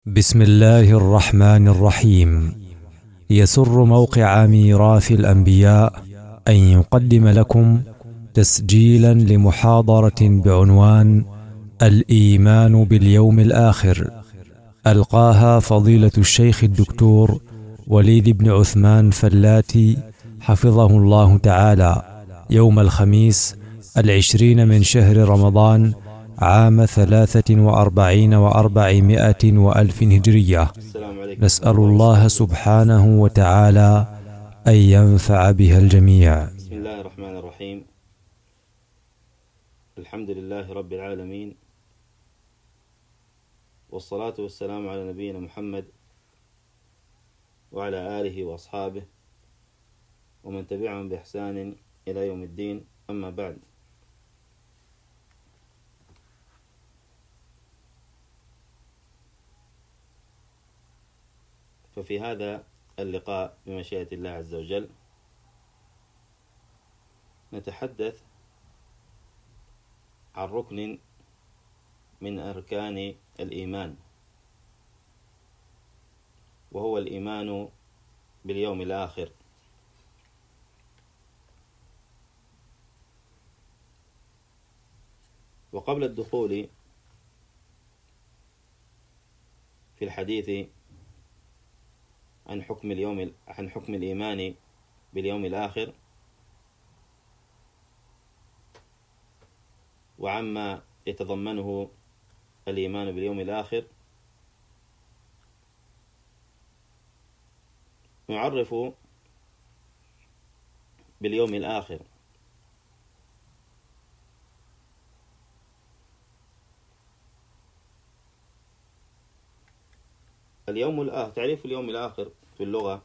بسم الله الرحمن الرحيم. يسر موقع ميراث الأنبياء أن يقدم لكم تسجيلا لمحاضرة بعنوان الإيمان باليوم الآخر، ألقاها فضيلة الشيخ الدكتور وليد بن عثمان فلاتي حفظه الله تعالى يوم الخميس 20 من شهر رمضان عام 43 و400 وألف هجرية. نسأل الله سبحانه وتعالى أن ينفع بها الجميع. بسم الله الرحمن الرحيم. الحمد لله رب العالمين، والصلاة والسلام على نبينا محمد وعلى آله وأصحابه ومن تبعهم بإحسان إلى يوم الدين، أما بعد. ففي هذا اللقاء بمشيئة الله عز وجل نتحدث عن ركن من أركان الإيمان، وهو الإيمان باليوم الآخر. وقبل الدخول في الحديث عن حكم الإيمان باليوم الآخر وعما يتضمنه الإيمان باليوم الآخر، نعرف باليوم الآخر. تعريف اليوم الآخر في اللغة: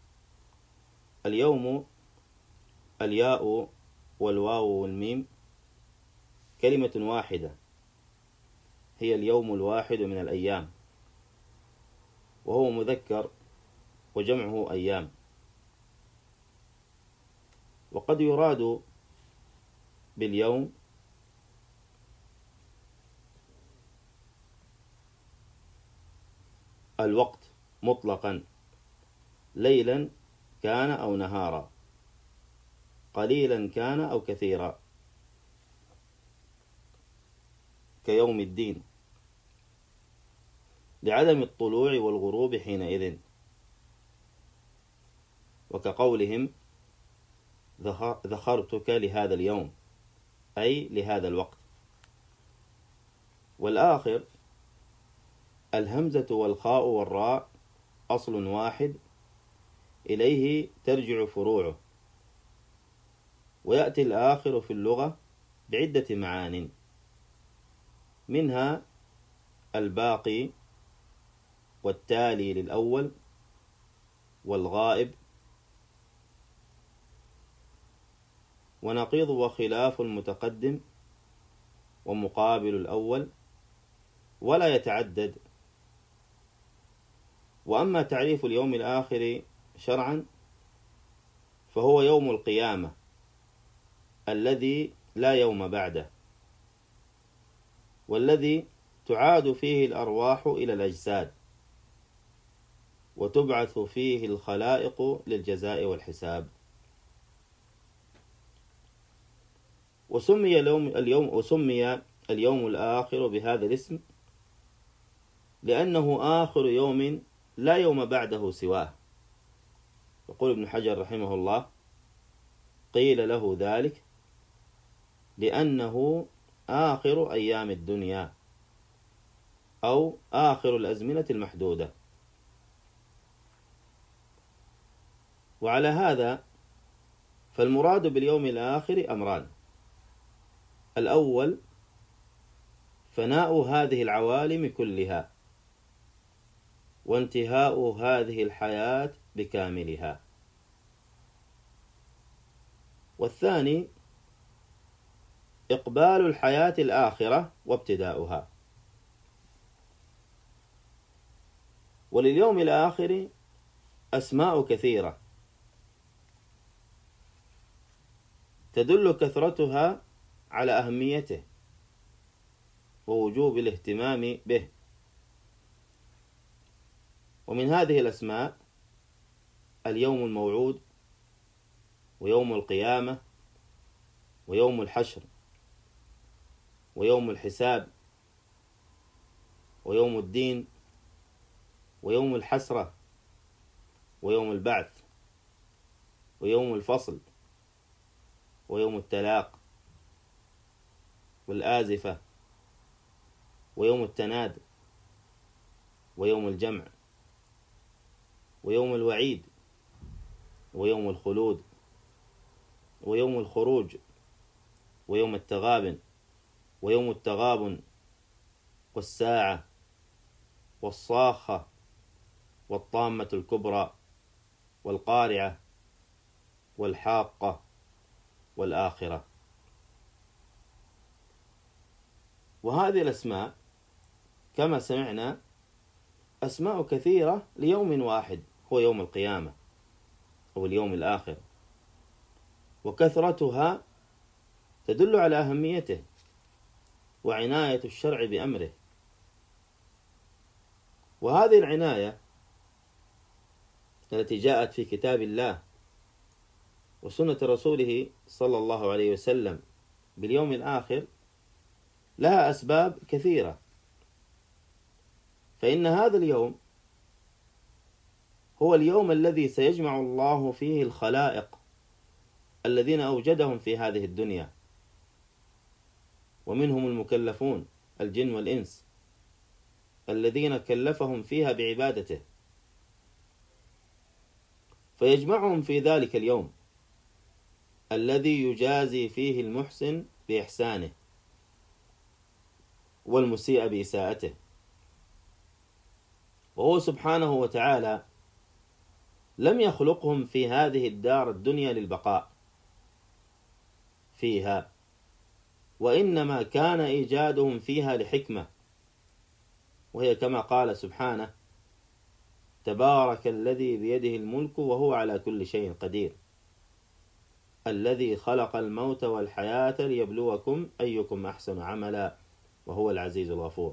اليوم، الياء والواو والميم، كلمة واحدة، هي اليوم الواحد من الأيام، وهو مذكر وجمعه أيام. وقد يراد باليوم الوقت مطلقا، ليلا كان أو نهارا، قليلا كان أو كثيرا، كيوم الدين، لعدم الطلوع والغروب حينئذ، وكقولهم ذخرتك لهذا اليوم، أي لهذا الوقت. والآخر الهمزة والخاء والراء أصل واحد، إليه ترجع فروعه، ويأتي الآخر في اللغة بعدة معان، منها الباقي والتالي للأول والغائب، ونقيض وخلاف المتقدم ومقابل الأول، ولا يتعدد. وأما تعريف اليوم الآخر شرعا فهو يوم القيامة الذي لا يوم بعده، والذي تعاد فيه الأرواح إلى الأجساد، وتبعث فيه الخلائق للجزاء والحساب. وسمي اليوم الآخر بهذا الاسم لأنه آخر يوم لا يوم بعده سواه. يقول ابن حجر رحمه الله: قيل له ذلك لأنه آخر أيام الدنيا، أو آخر الأزمنة المحدودة. وعلى هذا فالمراد باليوم الآخر أمران: الأول فناء هذه العوالم كلها، وانتهاء هذه الحياة بكاملها. والثاني إقبال الحياة الآخرة وابتداؤها. ولليوم الآخر أسماء كثيرة تدل كثرتها على أهميته ووجوب الاهتمام به، ومن هذه الأسماء اليوم الموعود، ويوم القيامة، ويوم الحشر، ويوم الحساب، ويوم الدين، ويوم الحسرة، ويوم البعث، ويوم الفصل، ويوم التلاق، والآزفة، ويوم التناد، ويوم الجمع، ويوم الوعيد، ويوم الخلود، ويوم الخروج، ويوم التغابن، ويوم التغابن، والساعة، والصاخة، والطامة الكبرى، والقارعة، والحاقة، والآخرة. وهذه الأسماء كما سمعنا أسماء كثيرة ليوم واحد هو يوم القيامة أو اليوم الآخر، وكثرتها تدل على أهميته وعناية الشرع بأمره. وهذه العناية التي جاءت في كتاب الله وسنة رسوله صلى الله عليه وسلم باليوم الآخر لها أسباب كثيرة. فإن هذا اليوم هو اليوم الذي سيجمع الله فيه الخلائق الذين أوجدهم في هذه الدنيا، ومنهم المكلفون الجن والإنس الذين كلفهم فيها بعبادته، فيجمعهم في ذلك اليوم الذي يجازي فيه المحسن بإحسانه والمسيء بإساءته. وهو سبحانه وتعالى لم يخلقهم في هذه الدار الدنيا للبقاء فيها، وإنما كان إيجادهم فيها لحكمة، وهي كما قال سبحانه: تبارك الذي بيده الملك وهو على كل شيء قدير، الذي خلق الموت والحياة ليبلوكم أيكم أحسن عملا وهو العزيز الغفور.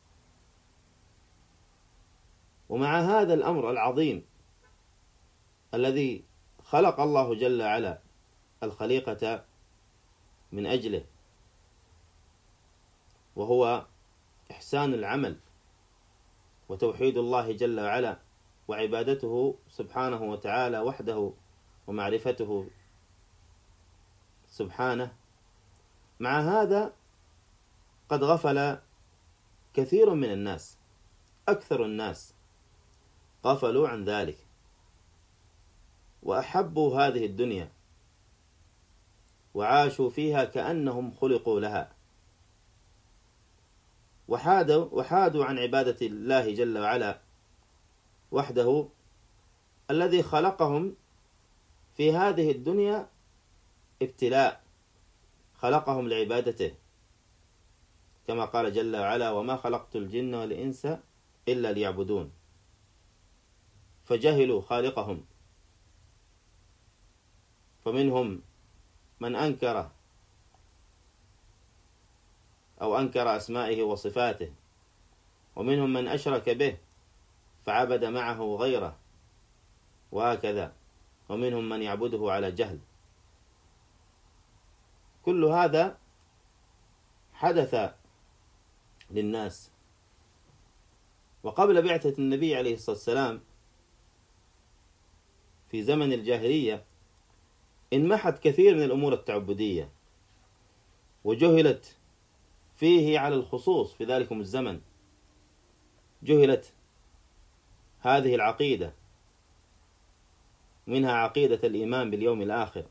ومع هذا الأمر العظيم الذي خلق الله جل وعلا الخليقة من أجله، وهو إحسان العمل وتوحيد الله جل وعلا وعبادته سبحانه وتعالى وحده ومعرفته سبحانه، مع هذا قد غفل كثير من الناس، أكثر الناس غفلوا عن ذلك، وأحبوا هذه الدنيا وعاشوا فيها كأنهم خلقوا لها، وحادوا عن عبادة الله جل وعلا وحده الذي خلقهم في هذه الدنيا ابتلاء، خلقهم لعبادته، كما قال جل وعلا: وما خلقت الجن والإنس إلا ليعبدون. فجهلوا خالقهم، فمنهم من أنكره أو أنكر أسمائه وصفاته، ومنهم من أشرك به فعبد معه غيره، وهكذا، ومنهم من يعبده على جهل. كل هذا حدث للناس. وقبل بعثة النبي عليه الصلاة والسلام في زمن الجاهلية انمحت كثير من الأمور التعبدية، وجهلت فيه على الخصوص في ذلكم الزمن، جهلت هذه العقيدة، منها عقيدة الإيمان باليوم الآخر،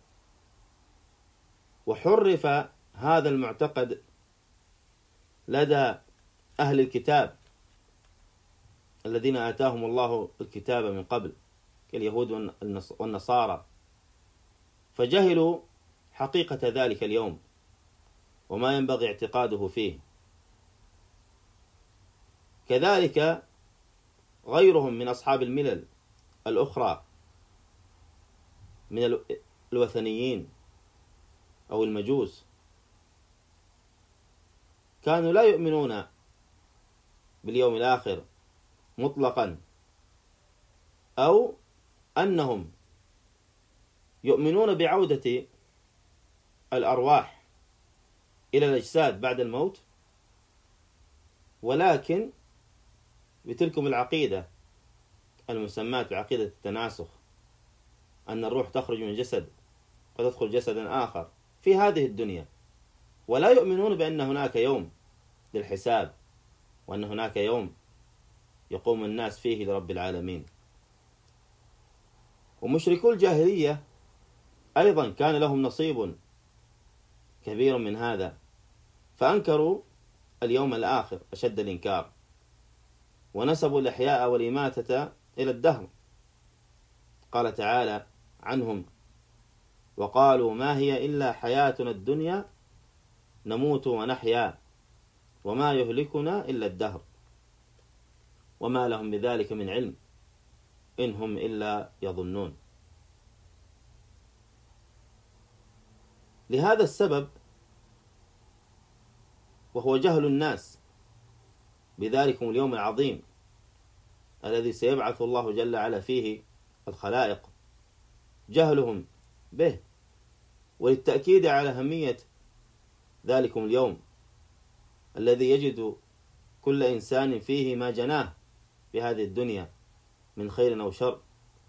وحرف هذا المعتقد لدى أهل الكتاب الذين آتاهم الله الكتاب من قبل كاليهود والنصارى، فجهلوا حقيقة ذلك اليوم وما ينبغي اعتقاده فيه. كذلك غيرهم من أصحاب الملل الأخرى من الوثنيين أو المجوس كانوا لا يؤمنون باليوم الآخر مطلقا، أو أنهم يؤمنون بعودة الأرواح إلى الأجساد بعد الموت، ولكن بتلكم العقيدة المسماة بعقيدة التناسخ، أن الروح تخرج من جسد وتدخل جسدا آخر في هذه الدنيا، ولا يؤمنون بأن هناك يوم للحساب، وأن هناك يوم يقوم الناس فيه لرب العالمين. ومشركو الجاهلية أيضا كان لهم نصيب كبير من هذا، فأنكروا اليوم الآخر أشد الإنكار، ونسبوا الإحياء والإماتة إلى الدهر. قال تعالى عنهم: وقالوا ما هي إلا حياتنا الدنيا نموت ونحيا وما يهلكنا إلا الدهر وما لهم بذلك من علم إن هم إلا يظنون. لهذا السبب، وهو جهل الناس بذلكم اليوم العظيم الذي سيبعث الله جل وعلا فيه الخلائق، جهلهم به، وللتأكيد على أهمية ذلكم اليوم الذي يجد كل إنسان فيه ما جناه بهذه الدنيا من خير أو شر،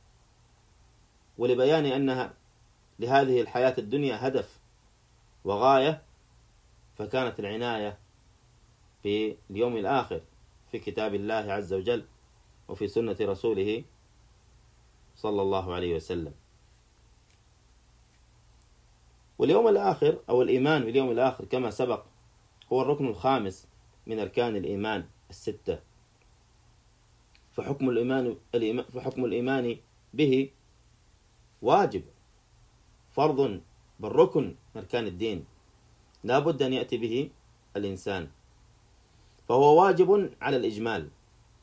ولبيان أنها لهذه الحياة الدنيا هدف وغاية، فكانت العناية باليوم الآخر في كتاب الله عز وجل وفي سنة رسوله صلى الله عليه وسلم. واليوم الآخر أو الإيمان باليوم الآخر كما سبق هو الركن الخامس من أركان الإيمان الستة، فحكم الإيمان به واجب، فرض، بل ركن من أركان الدين لا بد أن يأتي به الإنسان، فهو واجب على الإجمال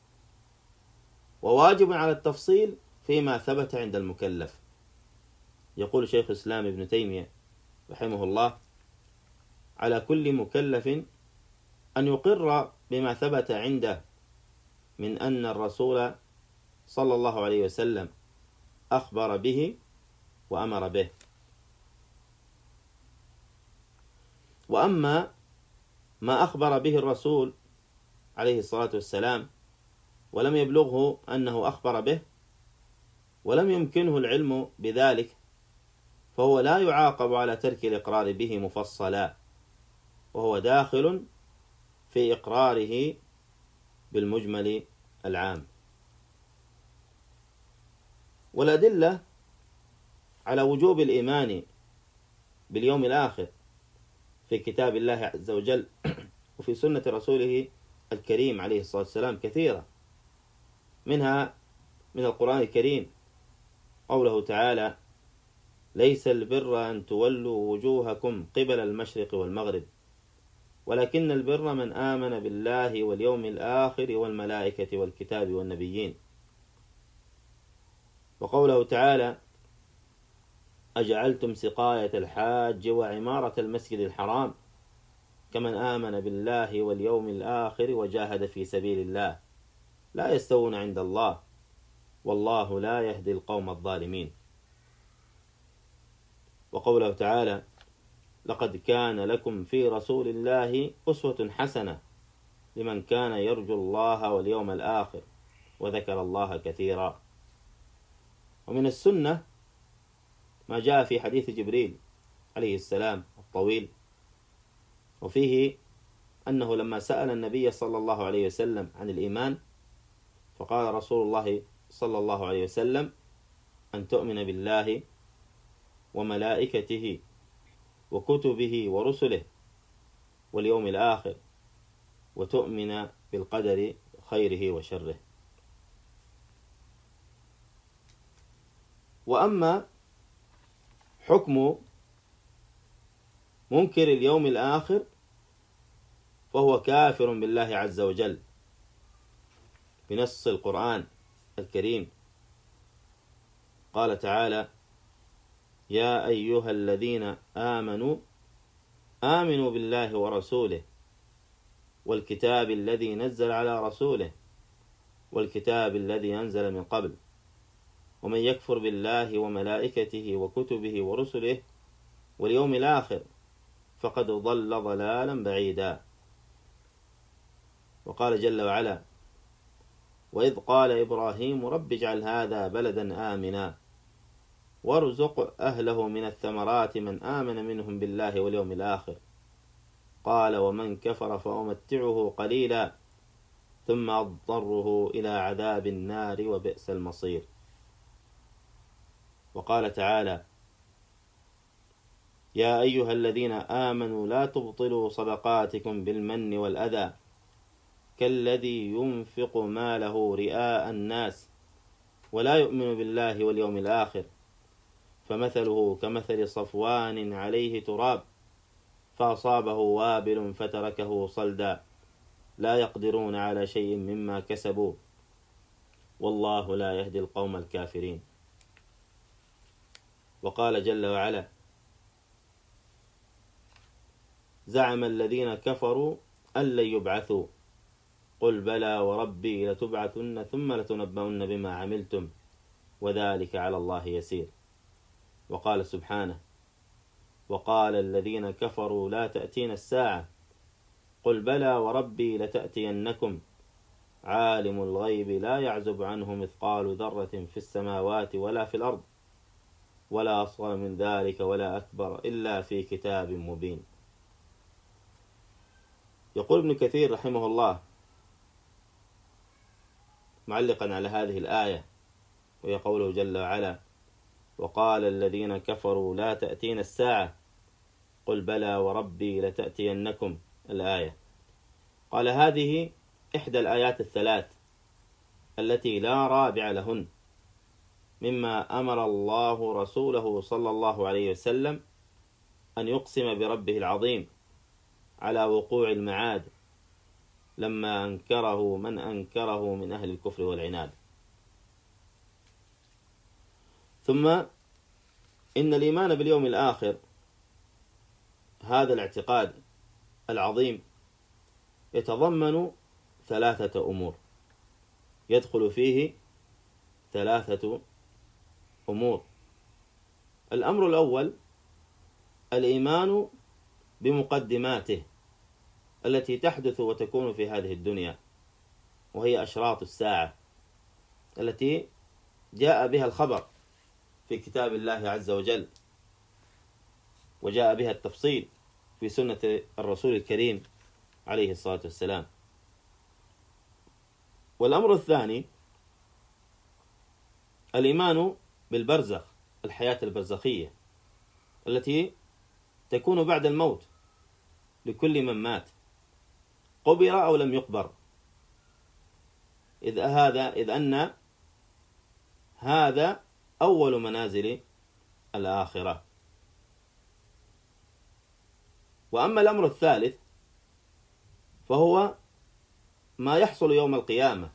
وواجب على التفصيل فيما ثبت عند المكلف. يقول شيخ الإسلام ابن تيمية رحمه الله: على كل مكلف أن يقر بما ثبت عنده من أن الرسول صلى الله عليه وسلم أخبر به وأمر به. وأما ما أخبر به الرسول عليه الصلاة والسلام ولم يبلغه أنه أخبر به ولم يمكنه العلم بذلك، فهو لا يعاقب على ترك الإقرار به مفصلا، وهو داخل في إقراره بالمجمل العام. والأدلة على وجوب الإيمان باليوم الآخر في كتاب الله عز وجل وفي سنة رسوله الكريم عليه الصلاة والسلام كثيرة، منها من القرآن الكريم قوله تعالى: ليس البر أن تولوا وجوهكم قبل المشرق والمغرب ولكن البر من آمن بالله واليوم الآخر والملائكة والكتاب والنبيين. وقوله تعالى: أجعلتم سقاية الحاج وعمارة المسجد الحرام كمن آمن بالله واليوم الآخر وجاهد في سبيل الله لا يستوون عند الله والله لا يهدي القوم الظالمين. وقوله تعالى: لقد كان لكم في رسول الله أسوة حسنة لمن كان يرجو الله واليوم الآخر وذكر الله كثيرا. ومن السنة ما جاء في حديث جبريل عليه السلام الطويل، وفيه أنه لما سأل النبي صلى الله عليه وسلم عن الإيمان فقال رسول الله صلى الله عليه وسلم: أن تؤمن بالله وملائكته وكتبه ورسله واليوم الآخر وتؤمن بالقدر خيره وشره. وأما حكم منكر اليوم الآخر فهو كافر بالله عز وجل بنص القرآن الكريم. قال تعالى: يا أيها الذين آمنوا آمنوا بالله ورسوله والكتاب الذي نزل على رسوله والكتاب الذي أنزل من قبل ومن يكفر بالله وملائكته وكتبه ورسله واليوم الآخر فقد ضل ضلالا بعيدا. وقال جل وعلا: وإذ قال إبراهيم رب اجعل هذا بلدا آمنا وارزق أهله من الثمرات من آمن منهم بالله واليوم الآخر قال ومن كفر فأمتعه قليلا ثم أضطره إلى عذاب النار وبئس المصير. وقال تعالى: يا أيها الذين آمنوا لا تبطلوا صدقاتكم بالمن والأذى كالذي ينفق ماله رئاء الناس ولا يؤمن بالله واليوم الآخر فمثله كمثل صفوان عليه تراب فأصابه وابل فتركه صلدا لا يقدرون على شيء مما كسبوا والله لا يهدي القوم الكافرين. وقال جل وعلا: زعم الذين كفروا أن لن يبعثوا قل بلى وربي لتبعثن ثم لتنبؤن بما عملتم وذلك على الله يسير. وقال سبحانه: وقال الذين كفروا لا تأتين الساعة قل بلى وربي لتأتينكم عالم الغيب لا يعزب عنه مثقال ذرة في السماوات ولا في الأرض ولا أصغر من ذلك ولا أكبر إلا في كتاب مبين. يقول ابن كثير رحمه الله معلقا على هذه الآية وهي قوله جل وعلا: وقال الذين كفروا لا تأتين الساعة قل بلى وربي لتأتينكم الآية. قال: هذه إحدى الآيات الثلاث التي لا رابع لهن مما أمر الله رسوله صلى الله عليه وسلم أن يقسم بربه العظيم على وقوع المعاد لما أنكره من أنكره من أهل الكفر والعناد. ثم إن الإيمان باليوم الآخر هذا الاعتقاد العظيم يتضمن ثلاثة أمور، يدخل فيه ثلاثة أمور. الأمر الأول الإيمان بمقدماته التي تحدث وتكون في هذه الدنيا، وهي أشراط الساعة التي جاء بها الخبر في كتاب الله عز وجل، وجاء بها التفصيل في سنة الرسول الكريم عليه الصلاة والسلام. والأمر الثاني الإيمان بالبرزخ، الحياة البرزخية التي تكون بعد الموت لكل من مات قبر أو لم يقبر، إذ أن هذا أول منازل الآخرة. وأما الأمر الثالث فهو ما يحصل يوم القيامة،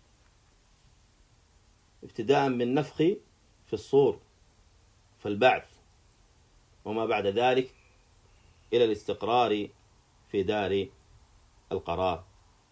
ابتداء بالنفخ في الصور فالبعث، وما بعد ذلك إلى الاستقرار في دار القرار.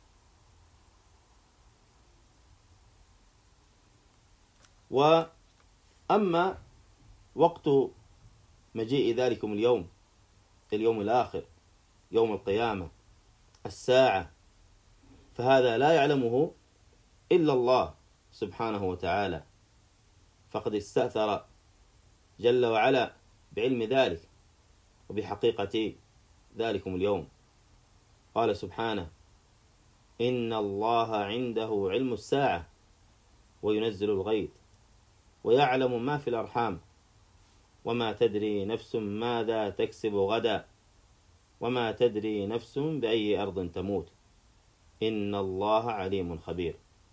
وأما وقت مجيء ذلكم اليوم الآخر، يوم القيامة، الساعة، فهذا لا يعلمه إلا الله سبحانه وتعالى، فقد استأثر جل وعلا بعلم ذلك وبحقيقة ذلكم اليوم. قال سبحانه: إن الله عنده علم الساعة وينزل الغيث ويعلم ما في الأرحام وما تدري نفس ماذا تكسب غدا وما تدري نفس بأي أرض تموت إن الله عليم خبير.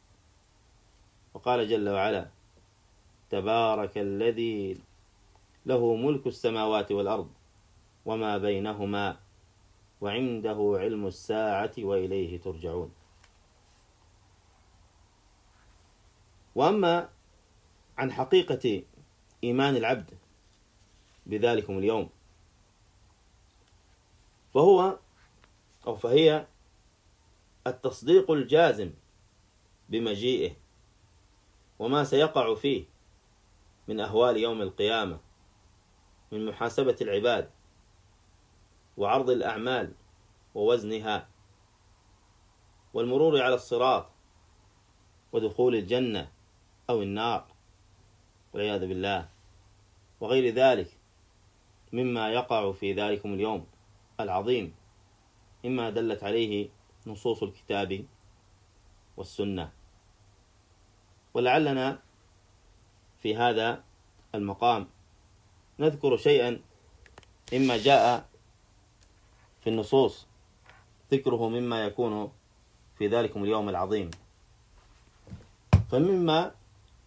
وقال جل وعلا: تبارك الذي له ملك السماوات والأرض وما بينهما وعنده علم الساعة وإليه ترجعون. وأما عن حقيقة إيمان العبد بذلكم اليوم فهي التصديق الجازم بمجيئه وما سيقع فيه من أهوال يوم القيامة من محاسبة العباد وعرض الأعمال ووزنها والمرور على الصراط ودخول الجنة أو النار والعياذ بالله وغير ذلك مما يقع في ذلكم اليوم العظيم مما دلت عليه نصوص الكتاب والسنة. ولعلنا في هذا المقام نذكر شيئا مما جاء في النصوص ذكره مما يكون في ذلكم اليوم العظيم. فمما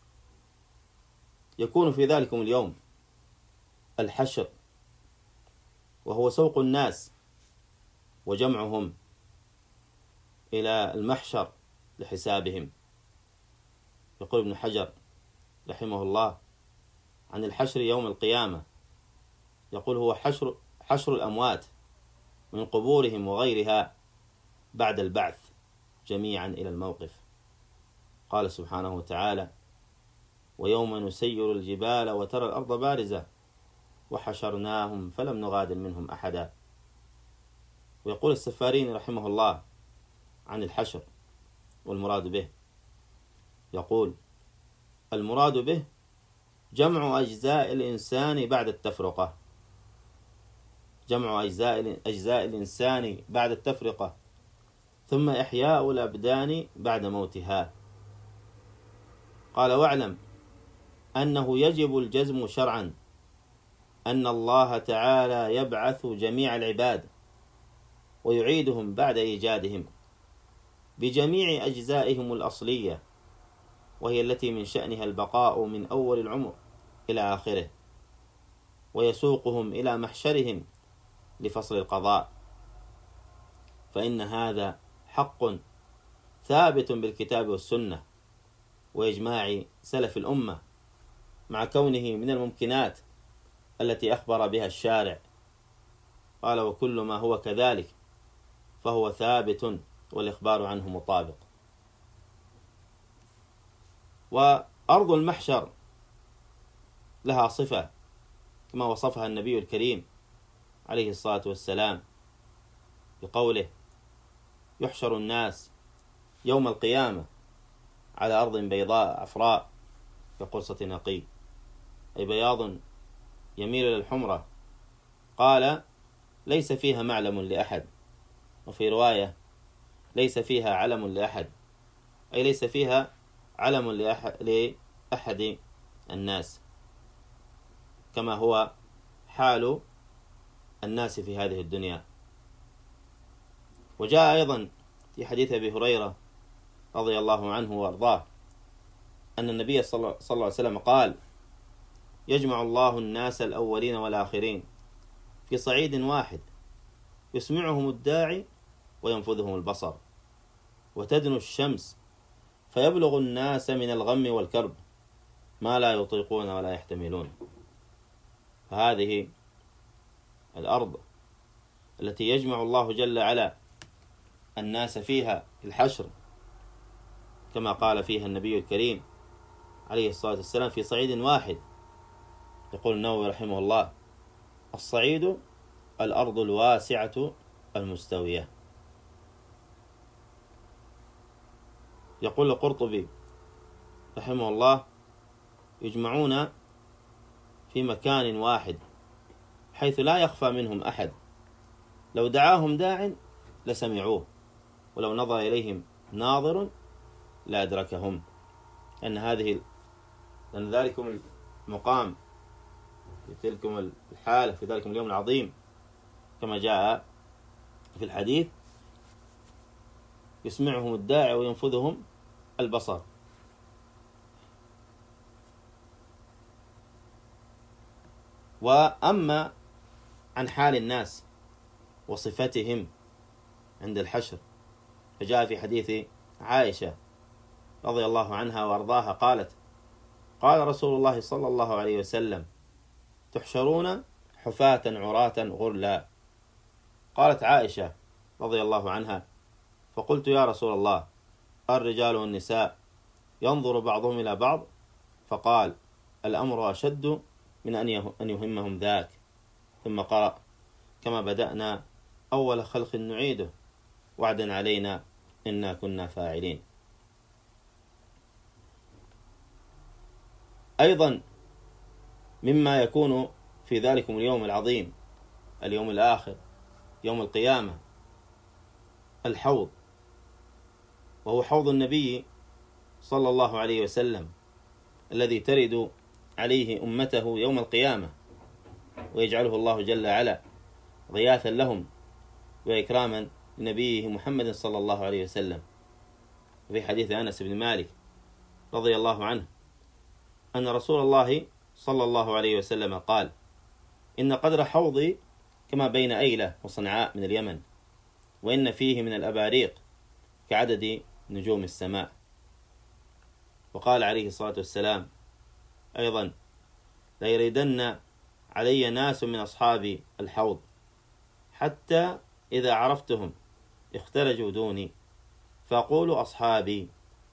يكون في ذلكم اليوم الحشر، وهو سوق الناس وجمعهم إلى المحشر لحسابهم. يقول ابن حجر رحمه الله عن الحشر يوم القيامة، يقول هو حشر الأموات من قبورهم وغيرها بعد البعث جميعا إلى الموقف. قال سبحانه وتعالى: ويوم نسير الجبال وترى الأرض بارزة وحشرناهم فلم نغادر منهم أحدا. ويقول السفارين رحمه الله عن الحشر والمراد به، يقول: المراد به جمع أجزاء الإنسان بعد التفرقة، جمع أجزاء الإنسان بعد التفرقة، ثم إحياء الأبدان بعد موتها. قال: واعلم أنه يجب الجزم شرعا أن الله تعالى يبعث جميع العباد ويعيدهم بعد إيجادهم بجميع أجزائهم الأصلية، وهي التي من شأنها البقاء من أول العمر إلى آخره، ويسوقهم إلى محشرهم لفصل القضاء. فإن هذا حق ثابت بالكتاب والسنة وإجماع سلف الأمة، مع كونه من الممكنات التي أخبر بها الشارع. قال: وكل ما هو كذلك فهو ثابت والإخبار عنه مطابق. وأرض المحشر لها صفة كما وصفها النبي الكريم عليه الصلاة والسلام بقوله: يحشر الناس يوم القيامة على أرض بيضاء عفراء كقرصة نقي، أي بياض يميل إلى الحمرة. قال: ليس فيها معلم لأحد، وفي رواية: ليس فيها علم لأحد، أي ليس فيها علم لأحد الناس، كما هو حال الناس في هذه الدنيا. وجاء أيضا في حديث أبي هريرة رضي الله عنه وأرضاه أن النبي صلى الله عليه وسلم قال: يجمع الله الناس الأولين والآخرين في صعيد واحد، يسمعهم الداعي وينفذهم البصر، وتدنو الشمس فيبلغ الناس من الغم والكرب ما لا يطيقون ولا يحتملون. فهذه الأرض التي يجمع الله جل وعلا الناس فيها في الحشر، كما قال فيها النبي الكريم عليه الصلاة والسلام: في صعيد واحد. يقول النووي رحمه الله: الصعيد الأرض الواسعة المستوية. يقول القرطبي رحمه الله: يجمعون في مكان واحد حيث لا يخفى منهم أحد، لو دعاهم داع لسمعوه، ولو نظر إليهم ناظر لأدركهم. لأن ذلكم المقام في تلكم الحالة في ذلكم اليوم العظيم كما جاء في الحديث: يسمعهم الداعي وينفذهم البصر. وأما عن حال الناس وصفتهم عند الحشر، فجاء في حديث عائشة رضي الله عنها وأرضاها قالت: قال رسول الله صلى الله عليه وسلم: تحشرون حفاة عراة غرلا. قالت عائشة رضي الله عنها: فقلت: يا رسول الله، الرجال والنساء ينظر بعضهم إلى بعض؟ فقال: الأمر أشد من أن يهمهم ذاك. ثم قرأ: كما بدأنا أول خلق نعيده وعدا علينا إنا كنا فاعلين. أيضا مما يكون في ذلكم اليوم العظيم، اليوم الآخر، يوم القيامة، الحوض، وهو حوض النبي صلى الله عليه وسلم الذي ترد عليه أمته يوم القيامة، ويجعله الله جل وعلا غياثا لهم وإكراما لنبيه محمد صلى الله عليه وسلم. في حديث أنس بن مالك رضي الله عنه أن رسول الله صلى الله عليه وسلم قال: إن قدر حوضي كما بين أيلة وصنعاء من اليمن، وإن فيه من الأباريق كعدد نجوم السماء. وقال عليه الصلاة والسلام أيضا: ليردن علي ناس من أصحاب الحوض حتى إذا عرفتهم اختلجوا دوني، فأقول أصحابي،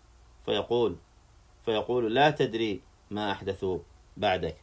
فيقول لا تدري ما أحدثوا بعدك.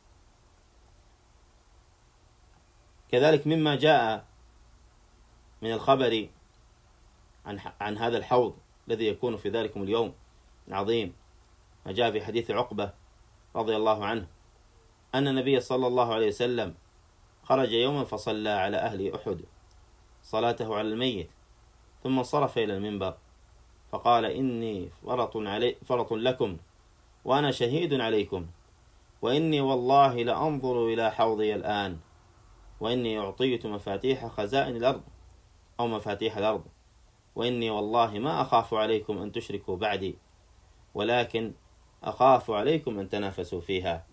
كذلك مما جاء من الخبر عن هذا الحوض الذي يكون في ذلكم اليوم العظيم، ما جاء في حديث عقبة رضي الله عنه أن النبي صلى الله عليه وسلم خرج يوما فصلى على أهل أحد صلاته على الميت، ثم انصرف إلى المنبر فقال: إني فرط لكم وأنا شهيد عليكم، وإني والله لأنظر إلى حوضي الآن، وإني أعطيت مفاتيح خزائن الأرض أو مفاتيح الأرض، وإني والله ما أخاف عليكم أن تشركوا بعدي، ولكن أخاف عليكم أن تنافسوا فيها.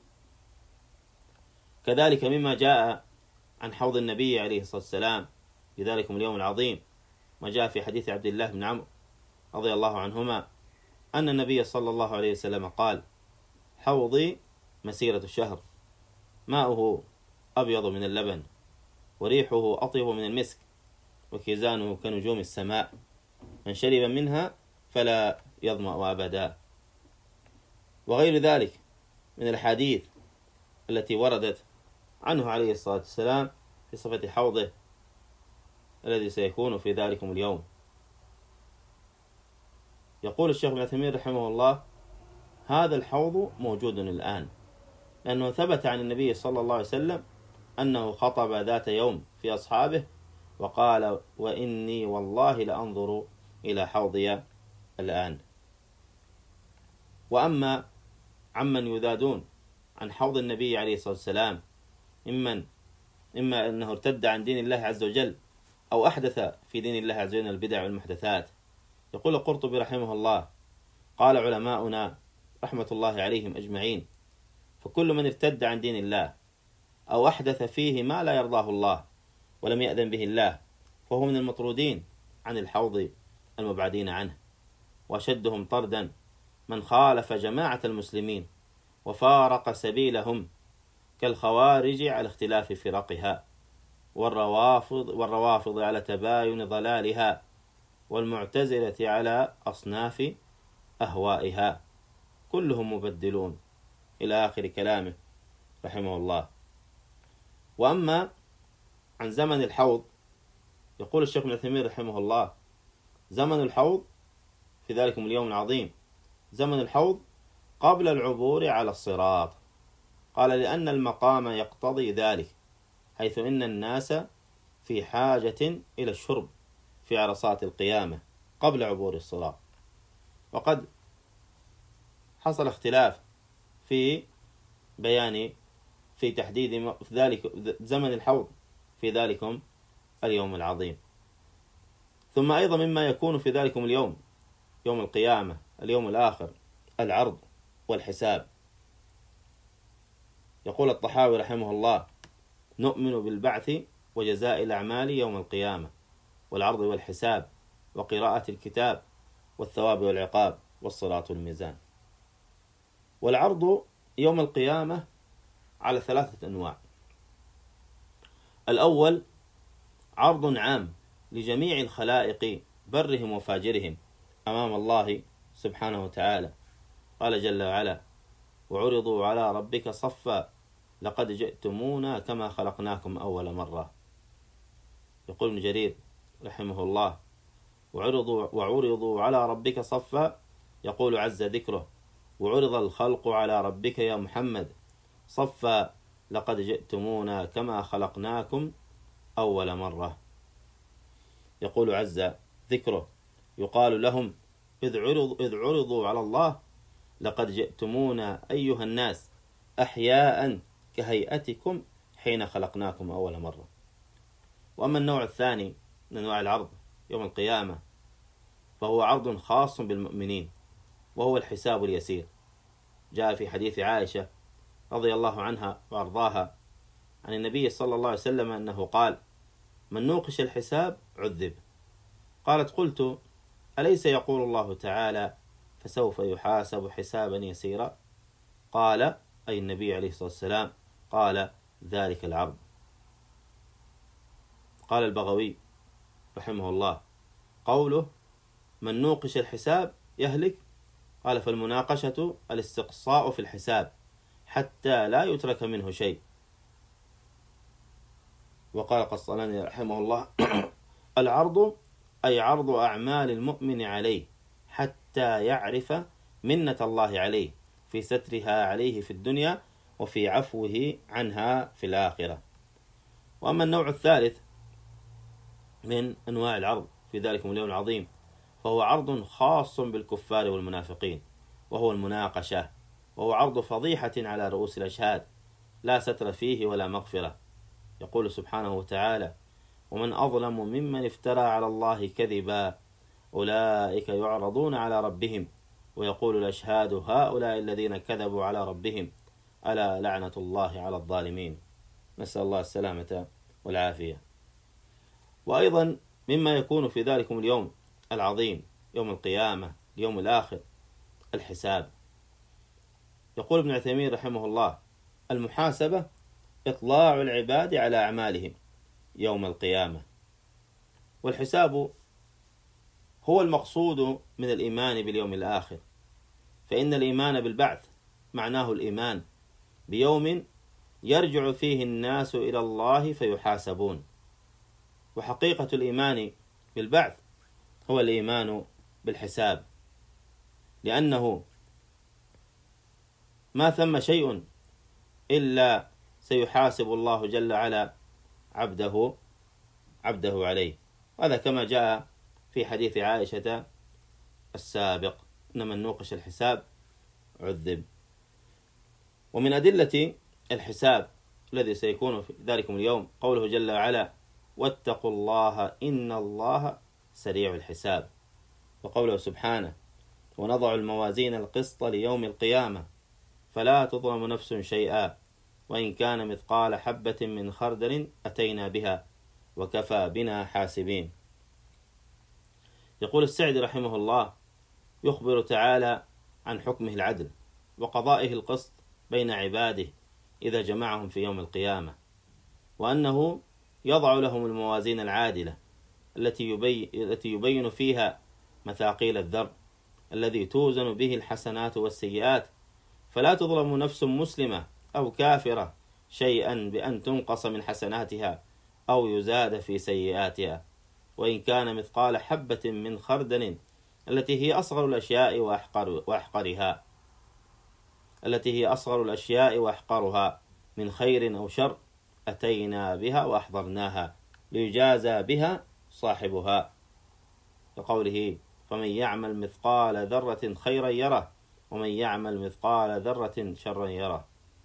كذلك مما جاء عن حوض النبي عليه الصلاة والسلام في ذلكم اليوم العظيم ما جاء في حديث عبد الله بن عمرو رضي الله عنهما أن النبي صلى الله عليه وسلم قال: حوضي مسيرة الشهر، ماؤه أبيض من اللبن، وريحه أطيب من المسك، وكيزانه كنجوم السماء، من شرب منها فلا يظمأ أبدا. وغير ذلك من الحديث التي وردت عنه عليه الصلاة والسلام في صفة حوضه الذي سيكون في ذلكم اليوم. يقول الشيخ ابن عثيمين رحمه الله: هذا الحوض موجود الآن، لأنه ثبت عن النبي صلى الله عليه وسلم أنه خطب ذات يوم في أصحابه وقال: وإني والله لأنظر إلى حوضي الآن. وأما عمن يذادون عن حوض النبي عليه الصلاة والسلام إما أنه ارتد عن دين الله عز وجل أو أحدث في دين الله عز وجل البدع والمحدثات، يقول القرطبي رحمه الله: قال علماؤنا رحمة الله عليهم أجمعين: فكل من ارتد عن دين الله أو أحدث فيه ما لا يرضاه الله ولم يأذن به الله فهو من المطرودين عن الحوض المبعدين عنه. وأشدهم طردا من خالف جماعة المسلمين وفارق سبيلهم كالخوارج على اختلاف فرقها، والروافض على تباين ضلالها، والمعتزلة على أصناف أهوائها، كلهم مبدلون، إلى آخر كلامه رحمه الله. وأما عن زمن الحوض، يقول الشيخ ابن عثيمين رحمه الله: زمن الحوض في ذلكم اليوم العظيم، زمن الحوض قبل العبور على الصراط. قال: لأن المقام يقتضي ذلك، حيث إن الناس في حاجة إلى الشرب في عرصات القيامة قبل عبور الصراط. وقد حصل اختلاف في بيان في تحديد ذلك زمن الحوض في ذلكم اليوم العظيم. ثم أيضا مما يكون في ذلكم اليوم، يوم القيامة، اليوم الآخر، العرض والحساب. يقول الطحاوي رحمه الله: نؤمن بالبعث وجزاء الأعمال يوم القيامة، والعرض والحساب، وقراءة الكتاب، والثواب والعقاب، والصراط والميزان. والعرض يوم القيامة على 3 أنواع. الأول عرض عام لجميع الخلائق برهم وفاجرهم أمام الله سبحانه وتعالى. قال جل وعلا: وعرضوا على ربك صفا لقد جئتمونا كما خلقناكم أول مرة. يقول ابن جرير رحمه الله: وعرضوا على ربك صفا، يقول عز ذكره: وعرض الخلق على ربك يا محمد صفا لقد جئتمونا كما خلقناكم أول مرة. يقول عز ذكره: يقال لهم إذ عرضوا على الله: لقد جئتمونا أيها الناس أحياء كهيئتكم حين خلقناكم أول مرة. وأما النوع الثاني من أنواع العرض يوم القيامة فهو عرض خاص بالمؤمنين، وهو الحساب اليسير. جاء في حديث عائشة رضي الله عنها وأرضاها عن النبي صلى الله عليه وسلم أنه قال: من نوقش الحساب عذب. قالت: قلت: أليس يقول الله تعالى: فسوف يحاسب حسابا يسيرا؟ قال: أي النبي عليه الصلاة والسلام قال: ذلك العرض. قال البغوي رحمه الله: قوله من نوقش الحساب يهلك، قال: فالمناقشة الاستقصاء في الحساب حتى لا يترك منه شيء. وقال قسطلاني رحمه الله: العرض أي عرض أعمال المؤمن عليه حتى يعرف منة الله عليه في سترها عليه في الدنيا وفي عفوه عنها في الآخرة. وأما النوع الثالث من أنواع العرض في ذلك اليوم العظيم فهو عرض خاص بالكفار والمنافقين، وهو المناقشة، وهو عرض فضيحة على رؤوس الأشهاد لا ستر فيه ولا مغفرة. يقول سبحانه وتعالى: ومن أظلم ممن افترى على الله كذبا أولئك يعرضون على ربهم ويقول الأشهاد هؤلاء الذين كذبوا على ربهم ألا لعنة الله على الظالمين. نسأل الله السلامة والعافية. وأيضا مما يكون في ذلكم اليوم العظيم يوم القيامة اليوم الآخر الحساب. يقول ابن عثيمين رحمه الله: المحاسبة إطلاع العباد على أعمالهم يوم القيامة، والحساب هو المقصود من الإيمان باليوم الآخر، فإن الإيمان بالبعث معناه الإيمان بيوم يرجع فيه الناس إلى الله فيحاسبون. وحقيقة الإيمان بالبعث هو الإيمان بالحساب، لأنه ما ثم شيء إلا سيحاسب الله جل وعلا عبده عليه. هذا كما جاء في حديث عائشة السابق: إن من نوقش الحساب عذب. ومن أدلة الحساب الذي سيكون في ذلكم اليوم قوله جل وعلا: واتقوا الله إن الله سريع الحساب. وقوله سبحانه: ونضع الموازين القسط ليوم القيامة فلا تظلم نفس شيئا وإن كان مثقال حبة من خردل أتينا بها وكفى بنا حاسبين. يقول السعدي رحمه الله: يخبر تعالى عن حكمه العدل وقضائه القسط بين عباده إذا جمعهم في يوم القيامة، وأنه يضع لهم الموازين العادلة التي يبين فيها مثاقيل الذر الذي توزن به الحسنات والسيئات، فلا تظلم نفس مسلمة أو كافرة شيئا بأن تنقص من حسناتها أو يزاد في سيئاتها، وإن كان مثقال حبة من خردل التي هي أصغر الأشياء وأحقرها من خير أو شر أتينا بها وأحضرناها ليجازى بها صاحبها. وقوله: فمن يعمل مثقال ذرة خيرا يره ومن يعمل مثقال ذرة شرا يره.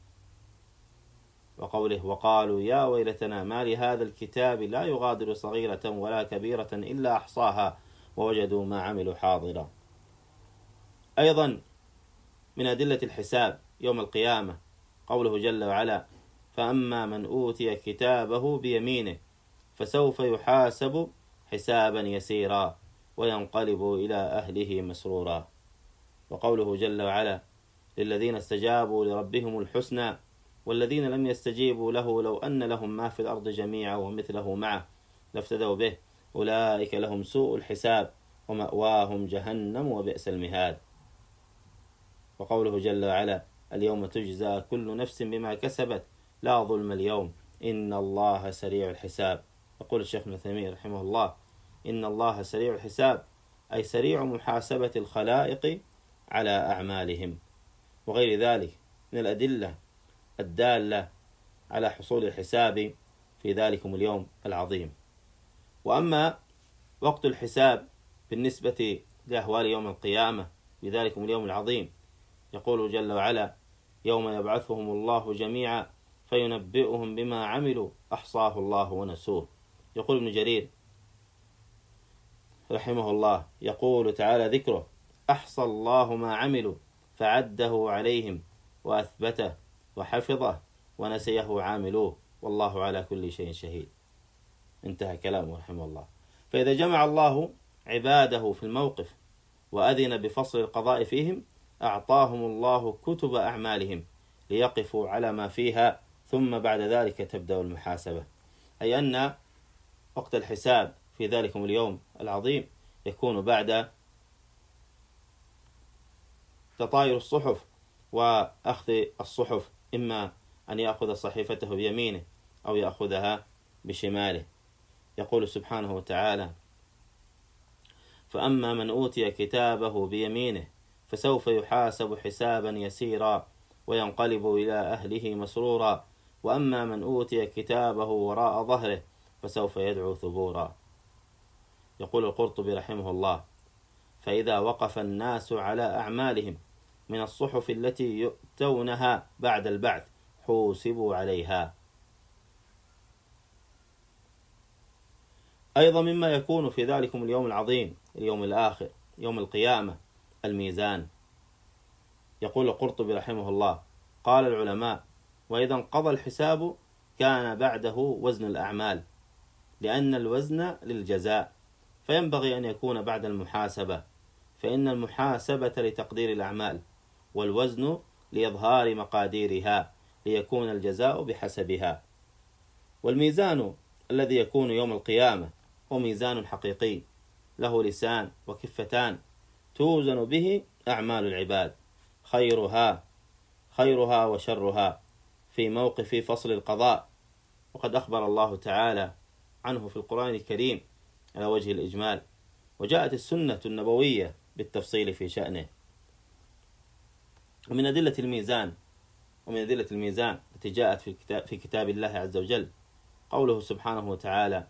وقوله: وقالوا يا ويلتنا ما لهذا الكتاب لا يغادر صغيرة ولا كبيرة إلا أحصاها ووجدوا ما عملوا حاضرا. أيضا من أدلة الحساب يوم القيامة قوله جل وعلا: فأما من أوتي كتابه بيمينه فسوف يحاسب حسابا يسيرا وينقلب إلى أهله مسرورا. وقوله جل وعلا: للذين استجابوا لربهم الحسنى والذين لم يستجيبوا له لو أن لهم ما في الأرض جميعا ومثله معه لافتدوا به أولئك لهم سوء الحساب ومأواهم جهنم وبئس المهاد. وقوله جل وعلا: اليوم تجزى كل نفس بما كسبت لا ظلم اليوم إن الله سريع الحساب. يقول الشيخ ابن تيمية رحمه الله: إن الله سريع الحساب، أي سريع محاسبة الخلائق على أعمالهم، وغير ذلك من الأدلة الدالة على حصول الحساب في ذلكم اليوم العظيم. وأما وقت الحساب بالنسبة لأهوال يوم القيامة في ذلكم اليوم العظيم، يقول جل وعلا: يوم يبعثهم الله جميعا فينبئهم بما عملوا أحصاه الله ونسوه. يقول ابن جرير رحمه الله: يقول تعالى ذكره: أحصى الله ما عملوا فعده عليهم وأثبته وحفظه ونسيه عاملوه والله على كل شيء شهيد. انتهى كلامه رحمه الله. فإذا جمع الله عباده في الموقف وأذن بفصل القضاء فيهم، أعطاهم الله كتب أعمالهم ليقفوا على ما فيها، ثم بعد ذلك تبدأ المحاسبة. أي أن وقت الحساب في ذلكم اليوم العظيم يكون بعد تطاير الصحف وأخذ الصحف، إما أن يأخذ صحيفته بيمينه أو يأخذها بشماله. يقول سبحانه وتعالى: فأما من أوتي كتابه بيمينه فسوف يحاسب حسابا يسيرا وينقلب إلى أهله مسرورا، وأما من أوتي كتابه وراء ظهره فسوف يدعو ثبورا. يقول القرطبي رحمه الله: فإذا وقف الناس على أعمالهم من الصحف التي يؤتونها بعد البعث حوسبوا عليها. أيضا مما يكون في ذلكم اليوم العظيم، اليوم الآخر، يوم القيامة، الميزان. يقول القرطبي رحمه الله: قال العلماء: وإذا انقضى الحساب كان بعده وزن الأعمال، لأن الوزن للجزاء، فينبغي أن يكون بعد المحاسبة، فإن المحاسبة لتقدير الأعمال، والوزن لإظهار مقاديرها ليكون الجزاء بحسبها. والميزان الذي يكون يوم القيامة هو ميزان حقيقي له لسان وكفتان توزن به أعمال العباد، خيرها وشرها في موقف فصل القضاء، وقد أخبر الله تعالى عنه في القرآن الكريم على وجه الإجمال، وجاءت السنة النبوية بالتفصيل في شأنه. ومن أدلة الميزان التي جاءت في كتاب الله عز وجل قوله سبحانه وتعالى: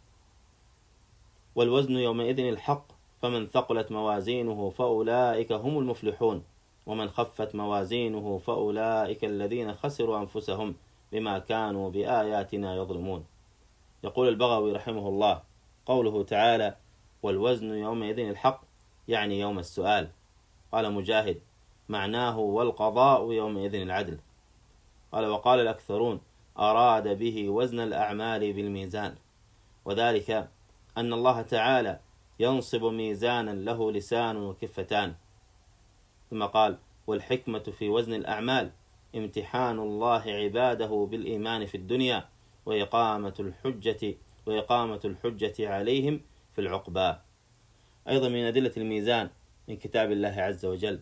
والوزن يومئذ الحق فمن ثقلت موازينه فأولئك هم المفلحون ومن خفت موازينه فأولئك الذين خسروا أنفسهم بما كانوا بآياتنا يظلمون. يقول البغوي رحمه الله: قوله تعالى: والوزن يومئذ الحق، يعني يوم السؤال. قال مجاهد: معناه والقضاء يومئذ العدل. قال: وقال الأكثرون: أراد به وزن الأعمال بالميزان، وذلك أن الله تعالى ينصب ميزانا له لسان وكفتان. ثم قال: والحكمة في وزن الأعمال امتحان الله عباده بالإيمان في الدنيا وإقامة الحجة عليهم في العقبى. أيضا من أدلة الميزان من كتاب الله عز وجل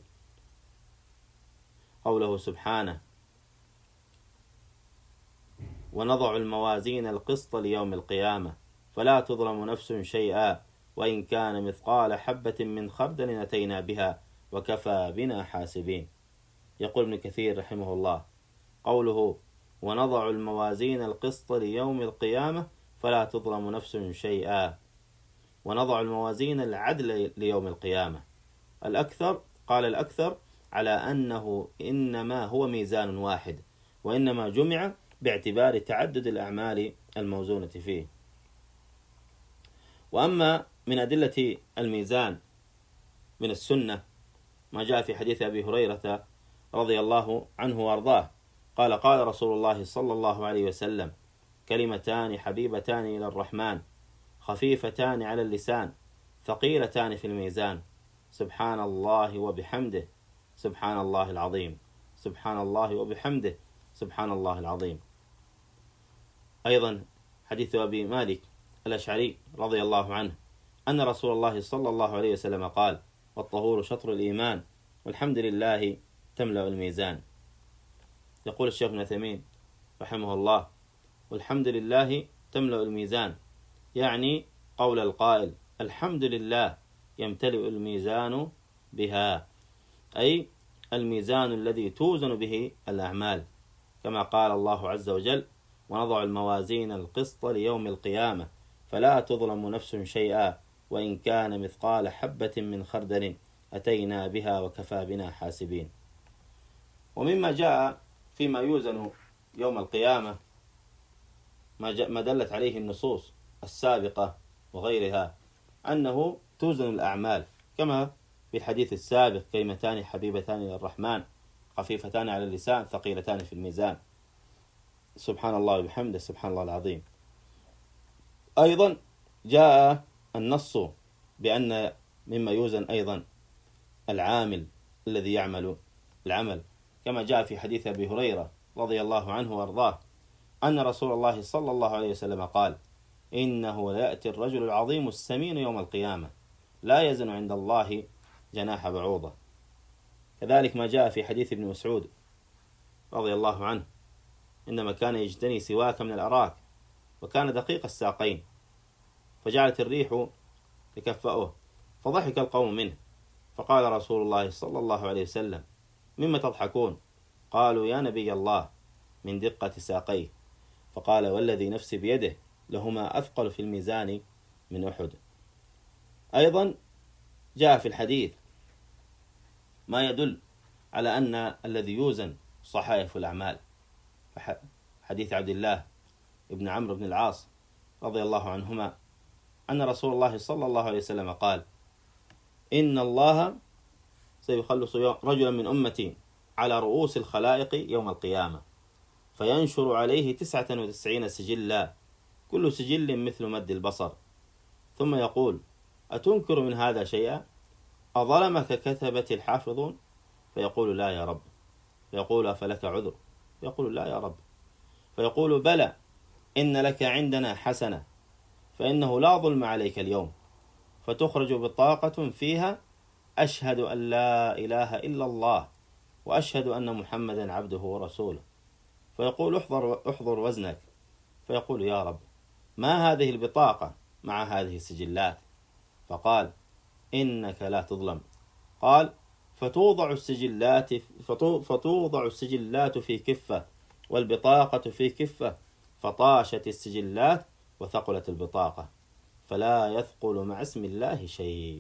قوله سبحانه: ونضع الموازين القسط ليوم القيامة فلا تظلم نفس شيئا وإن كان مثقال حبة من خردل أتينا بها وكفى بنا حاسبين. يقول ابن كثير رحمه الله: قوله ونضع الموازين القسط ليوم القيامة فلا تظلم نفس شيئا، ونضع الموازين العدل ليوم القيامة. قال الأكثر على أنه إنما هو ميزان واحد، وإنما جمع باعتبار تعدد الأعمال الموزونة فيه. وأما من أدلة الميزان من السنة ما جاء في حديث أبي هريرة رضي الله عنه وأرضاه قال: قال رسول الله صلى الله عليه وسلم: كلمتان حبيبتان إلى الرحمن خفيفتان على اللسان ثقيلتان في الميزان سبحان الله وبحمده سبحان الله العظيم، سبحان الله وبحمده سبحان الله العظيم. أيضا حديث أبي مالك الأشعري رضي الله عنه أن رسول الله صلى الله عليه وسلم قال: والطهور شطر الإيمان والحمد لله تملأ الميزان. يقول الشيخ ابن عثيمين رحمه الله: والحمد لله تملأ الميزان، يعني قول القائل: الحمد لله يمتلئ الميزان بها، أي الميزان الذي توزن به الأعمال، كما قال الله عز وجل: ونضع الموازين القسط ليوم القيامة فلا تظلم نفس شيئا وإن كان مثقال حبة من خردل أتينا بها وكفى بنا حاسبين. ومما جاء فيما يوزن يوم القيامة ما دلت عليه النصوص السابقة وغيرها، أنه توزن الأعمال كما في الحديث السابق: كلمتان حبيبتان إلى الرحمن خفيفتان على اللسان ثقيلتان في الميزان، سبحان الله وبحمده سبحان الله العظيم. أيضا جاء النص بأن مما يوزن أيضا العامل الذي يعمل العمل، كما جاء في حديث أبي هريرة رضي الله عنه وأرضاه أن رسول الله صلى الله عليه وسلم قال: إنه ليأتي الرجل العظيم السمين يوم القيامة لا يزن عند الله جناح بعوضة. كذلك ما جاء في حديث ابن مسعود رضي الله عنه: إنما كان يجتني سواك من الأراك وكان دقيق الساقين، فجعلت الريح تكفأه فضحك القوم منه، فقال رسول الله صلى الله عليه وسلم: مما تضحكون؟ قالوا: يا نبي الله من دقة ساقيه. فقال: والذي نفسي بيده لهما أثقل في الميزان من أحد. أيضا جاء في الحديث ما يدل على أن الذي يوزن صحائف الأعمال، حديث عبد الله ابن عمرو بن العاص رضي الله عنهما أن رسول الله صلى الله عليه وسلم قال: إن الله سيخلص رجلا من أمتي على رؤوس الخلائق يوم القيامة فينشر عليه 99 سجلا كل سجل مثل مد البصر، ثم يقول: أتنكر من هذا شيئا؟ أظلمك كتبة الحافظون؟ فيقول: لا يا رب. فيقول: أفلك عذر؟ يقول: لا يا رب. فيقول: بلى، إن لك عندنا حسنة، فإنه لا ظلم عليك اليوم. فتخرج بطاقة فيها: أشهد أن لا إله إلا الله وأشهد أن محمدا عبده ورسوله. فيقول: احضر وزنك. فيقول: يا رب، ما هذه البطاقة مع هذه السجلات؟ فقال: إنك لا تظلم. قال: فتوضع السجلات في كفة والبطاقة في كفة، فطاشت السجلات وثقلت البطاقة، فلا يثقل مع اسم الله شيء.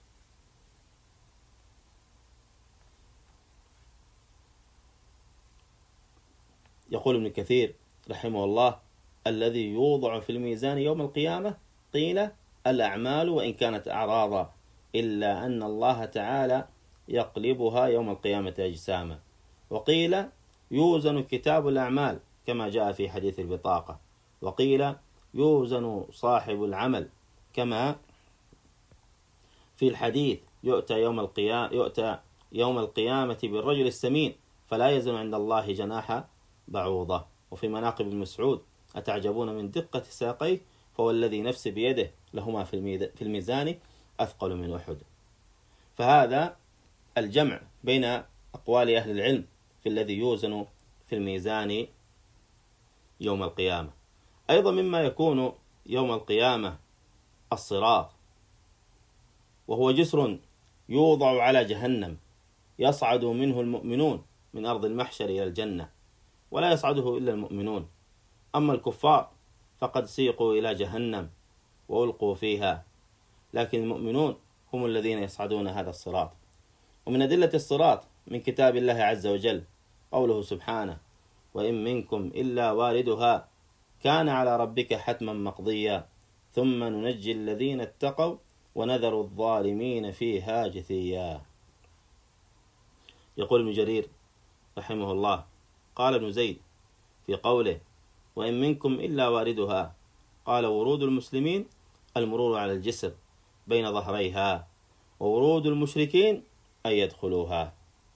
يقول ابن كثير رحمه الله: الذي يوضع في الميزان يوم القيامة قيل الأعمال وإن كانت أعراضا، إلا أن الله تعالى يقلبها يوم القيامة أجساما، وقيل يوزن كتاب الأعمال كما جاء في حديث البطاقة، وقيل يوزن صاحب العمل كما في الحديث: يؤتى يوم القيامة بالرجل السمين فلا يزن عند الله جناح بعوضة. وفي مناقب المسعود: أتعجبون من دقة ساقيه فهو الذي نفسي بيده لهما في الميزان أثقل من أحد. فهذا الجمع بين أقوال أهل العلم في الذي يوزن في الميزان يوم القيامة. أيضا مما يكون يوم القيامة الصراط، وهو جسر يوضع على جهنم يصعد منه المؤمنون من أرض المحشر إلى الجنة، ولا يصعده إلا المؤمنون، أما الكفار فقد سيقوا إلى جهنم وألقوا فيها، لكن المؤمنون هم الذين يصعدون هذا الصراط. ومن أدلة الصراط من كتاب الله عز وجل قوله سبحانه: وإن منكم إلا واردها كان على ربك حتما مقضيا ثم ننجي الذين اتقوا ونذر الظالمين فيها جثيا. يقول ابن جرير رحمه الله: قال ابن زيد في قوله: وإن منكم إلا واردها، قال: ورود المسلمين المرور على الجسر بين ظهريها، وورود المشركين أن يدخلوها.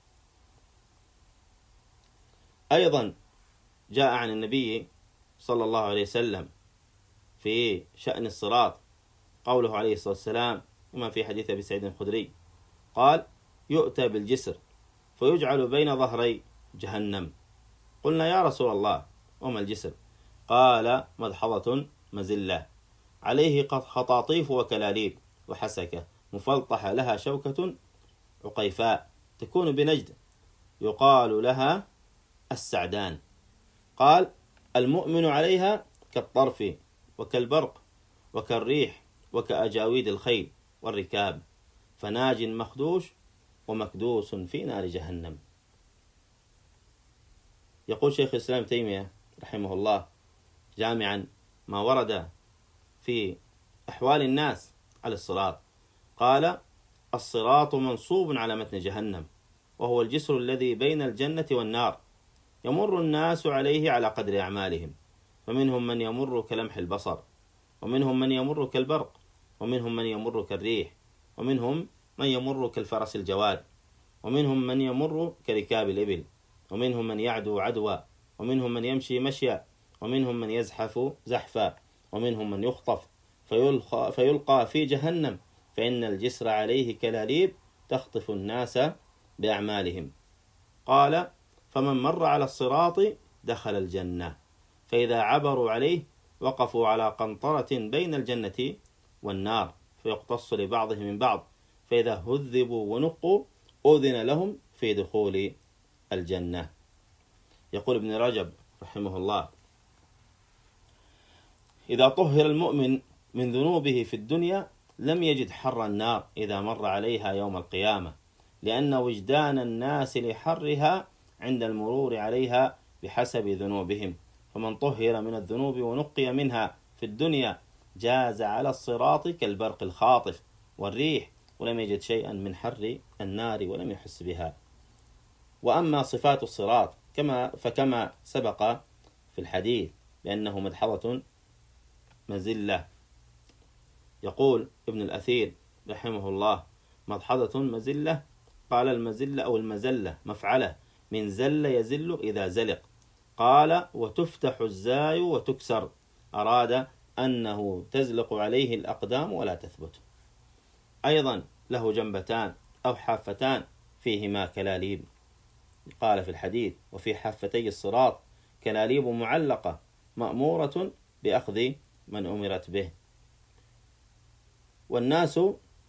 أيضا جاء عن النبي صلى الله عليه وسلم في شأن الصراط قوله عليه الصلاة والسلام كما في حديث أبي سعيد الخدري قال: يؤتى بالجسر فيجعل بين ظهري جهنم قلنا يا رسول الله وما الجسر؟ قال مدحضة مزلة عليه خطاطيف وكلاليب وحسكة مفلطحة لها شوكة عقيفاء تكون بنجد يقال لها السعدان. قال المؤمن عليها كالطرف وكالبرق وكالريح وكأجاويد الخيل والركاب فناج مخدوش ومكدوس في نار جهنم. يقول شيخ الإسلام تيمية رحمه الله جامعا ما ورد في أحوال الناس على الصراط، قال الصراط منصوب على متن جهنم وهو الجسر الذي بين الجنة والنار، يمر الناس عليه على قدر أعمالهم، فمنهم من يمر كلمح البصر، ومنهم من يمر كالبرق، ومنهم من يمر كالريح، ومنهم من يمر كالفرس الجواد، ومنهم من يمر كركاب الإبل، ومنهم من يعدو عدوا، ومنهم من يمشي مشيا، ومنهم من يزحف زحفا، ومنهم من يخطف فيلقى في جهنم، فإن الجسر عليه كلاليب تخطف الناس بأعمالهم. قال فمن مر على الصراط دخل الجنة، فإذا عبروا عليه وقفوا على قنطرة بين الجنة والنار فيقتص لبعضهم من بعض، فإذا هذبوا ونقوا أذن لهم في دخول الجنة. يقول ابن رجب رحمه الله إذا طهر المؤمن من ذنوبه في الدنيا لم يجد حر النار إذا مر عليها يوم القيامة، لأن وجدان الناس لحرها عند المرور عليها بحسب ذنوبهم، فمن طهر من الذنوب ونقي منها في الدنيا جاز على الصراط كالبرق الخاطف والريح ولم يجد شيئا من حر النار ولم يحس بها. وأما صفات الصراط فكما سبق في الحديث بأنه مدحضة مزلة. يقول ابن الأثير رحمه الله مدحضة مزلة، قال المزلة أو المزلة مفعلة من زل يزل إذا زلق، قال وتفتح الزاي وتكسر، أراد أنه تزلق عليه الأقدام ولا تثبت. أيضا له جنبتان أو حافتان فيهما كلاليب، قال في الحديث وفي حافتي الصراط كلاليب معلقة مأمورة بأخذ من أمرت به. والناس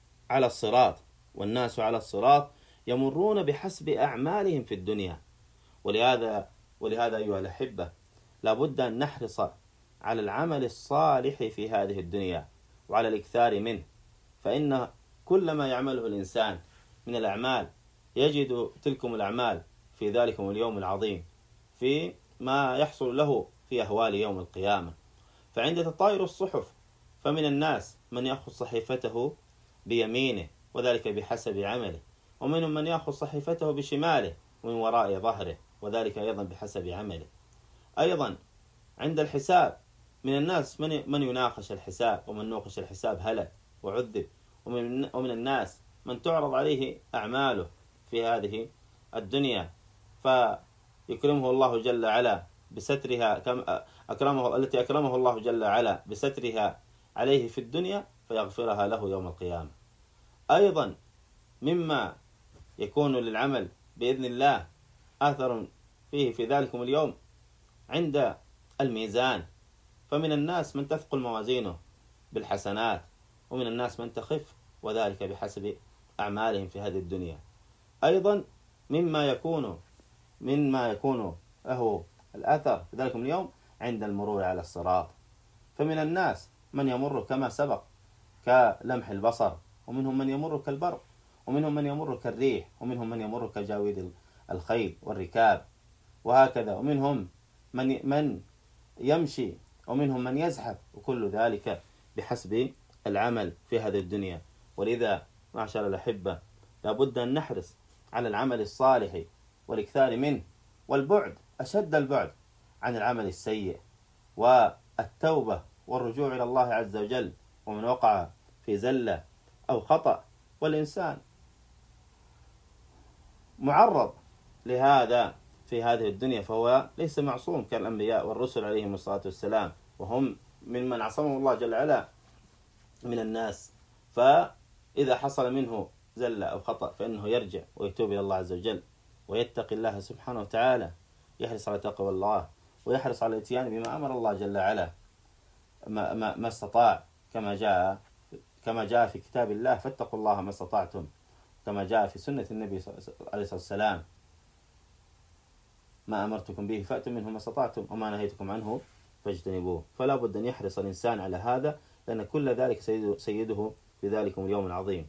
على الصراط يمرون بحسب أعمالهم في الدنيا، ولهذا أيها الأحبة لابد أن نحرص على العمل الصالح في هذه الدنيا وعلى الإكثار منه، فإن كل ما يعمله الإنسان من الأعمال يجد تلكم الأعمال في ذلكم اليوم العظيم في ما يحصل له في أهوال يوم القيامة. فعند تطاير الصحف فمن الناس من يأخذ صحيفته بيمينه وذلك بحسب عمله، ومنهم من يأخذ صحيفته بشماله ومن وراء ظهره وذلك أيضا بحسب عمله. أيضا عند الحساب من الناس من يناقش الحساب، ومن نوقش الحساب هلك وعذب، ومن الناس من تعرض عليه أعماله في هذه الدنيا فيكرمه الله جل وعلا بسترها التي أكرمه الله جل وعلا بسترها عليه في الدنيا فيغفرها له يوم القيامة. أيضا مما يكون للعمل بإذن الله أثر فيه في ذلكم اليوم عند الميزان، فمن الناس من تثقل موازينه بالحسنات، ومن الناس من تخف وذلك بحسب أعمالهم في هذه الدنيا. أيضا مما يكون له الأثر في ذلكم اليوم عند المرور على الصراط، فمن الناس من يمر كما سبق كلمح البصر، ومنهم من يمر كالبرق، ومنهم من يمر كالريح، ومنهم من يمر كجاويد الخيل والركاب وهكذا، ومنهم من يمشي، ومنهم من يزحف، وكل ذلك بحسب العمل في هذه الدنيا. ولذا معشر الأحبة لابد أن نحرص على العمل الصالح والإكثار منه، والبعد أشد البعد عن العمل السيء، والتوبة والرجوع إلى الله عز وجل، ومن وقع في زلة أو خطأ، والإنسان معرض لهذا في هذه الدنيا، فهو ليس معصوم كالأنبياء والرسل عليهم الصلاة والسلام، وهم ممن عصمهم الله جل وعلا من الناس. فإذا حصل منه زلة أو خطأ فإنه يرجع ويتوب إلى الله عز وجل ويتقي الله سبحانه وتعالى يحرص على تقوى الله، ويحرص على الاتيان بما أمر الله جل وعلا ما استطاع، كما جاء في كتاب الله: فاتقوا الله ما استطعتم، كما جاء في سنة النبي عليه الصلاة والسلام: ما أمرتكم به فأتوا منه ما استطعتم، وما نهيتكم عنه فاجتنبوه. فلا بد أن يحرص الإنسان على هذا، لأن كل ذلك سيده بذلكم اليوم العظيم.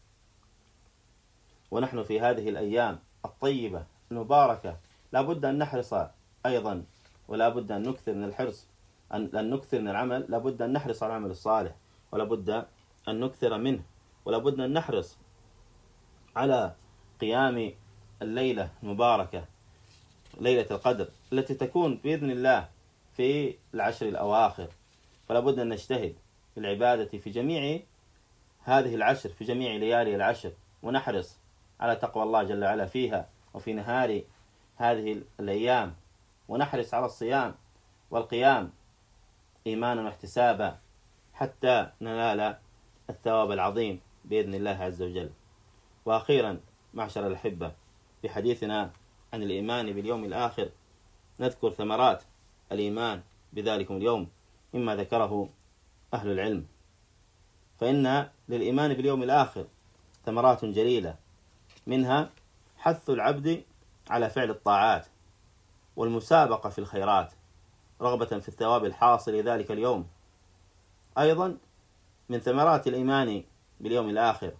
ونحن في هذه الأيام الطيبة المباركة لا بد أن نحرص أيضا، ولا بد أن نكثر من الحرص، أن نكثر من العمل. لا بد أن نحرص على العمل الصالح، ولا بد أن نكثر منه، ولا بد أن نحرص على قيام الليلة المباركة، ليلة القدر، التي تكون بإذن الله في العشر الأواخر. فلا بد أن نجتهد في العبادة في جميع هذه العشر، في جميع ليالي العشر، ونحرص على تقوى الله جل وعلا فيها وفي نهار هذه الأيام، ونحرص على الصيام والقيام إيمانا واحتسابا حتى ننال الثواب العظيم بإذن الله عز وجل. وأخيرا معشر الأحبة، في حديثنا عن الإيمان باليوم الآخر نذكر ثمرات الإيمان بذلكم اليوم مما ذكره أهل العلم. فإن للإيمان باليوم الآخر ثمرات جليلة، منها حث العبد على فعل الطاعات والمسابقة في الخيرات رغبة في الثواب الحاصل لذلك اليوم. أيضا من ثمرات الإيمان باليوم الآخر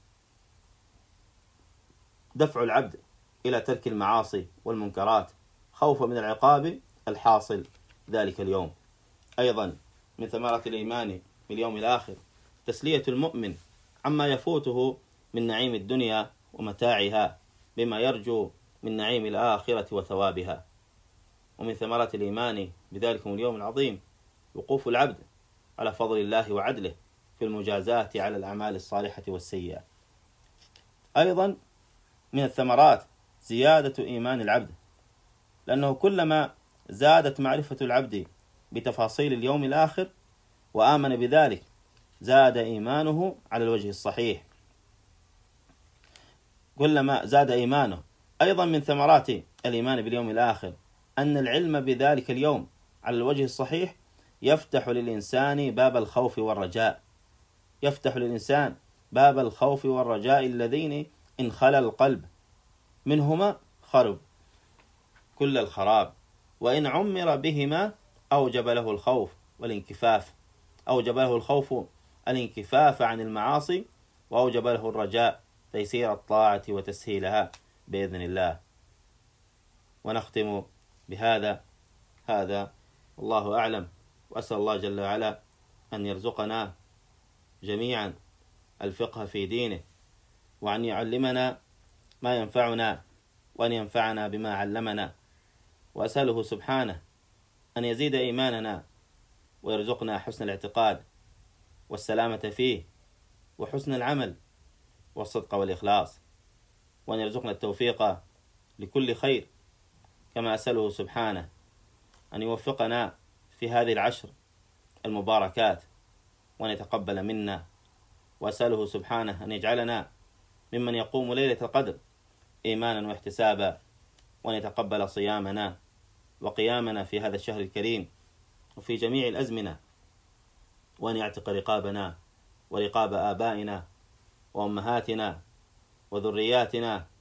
دفع العبد إلى ترك المعاصي والمنكرات خوفا من العقاب الحاصل ذلك اليوم. أيضا من ثمرات الإيمان باليوم الآخر تسلية المؤمن عما يفوته من نعيم الدنيا ومتاعها بما يرجو من نعيم الآخرة وثوابها. ومن ثمرات الإيمان بذلكم اليوم العظيم وقوف العبد على فضل الله وعدله في المجازات على الأعمال الصالحة والسيئة. أيضا من الثمرات زيادة إيمان العبد، لأنه كلما زادت معرفة العبد بتفاصيل اليوم الآخر وآمن بذلك زاد إيمانه على الوجه الصحيح، كلما زاد إيمانه. أيضا من ثمرات الإيمان باليوم الآخر أن العلم بذلك اليوم على الوجه الصحيح يفتح للإنسان باب الخوف والرجاء، يفتح للإنسان باب الخوف والرجاء اللذين إن خلا القلب منهما خرب كل الخراب، وإن عمر بهما أوجب له الخوف والانكفاف، أوجب له الخوف الانكفاف عن المعاصي، وأوجب له الرجاء تيسير الطاعة وتسهيلها بإذن الله. ونختم بهذا والله أعلم، وأسأل الله جل وعلا أن يرزقنا جميعا الفقه في دينه، وأن يعلمنا ما ينفعنا، وأن ينفعنا بما علمنا، وأسأله سبحانه أن يزيد إيماننا ويرزقنا حسن الاعتقاد والسلامة فيه وحسن العمل والصدق والإخلاص، وأن يرزقنا التوفيق لكل خير، كما أسأله سبحانه أن يوفقنا في هذه العشر المباركات وأن يتقبل منا، وأسأله سبحانه أن يجعلنا ممن يقوم ليلة القدر إيمانا واحتسابا، وأن يتقبل صيامنا وقيامنا في هذا الشهر الكريم وفي جميع الأزمنة، وأن يعتق رقابنا ورقاب آبائنا وأمهاتنا وذرياتنا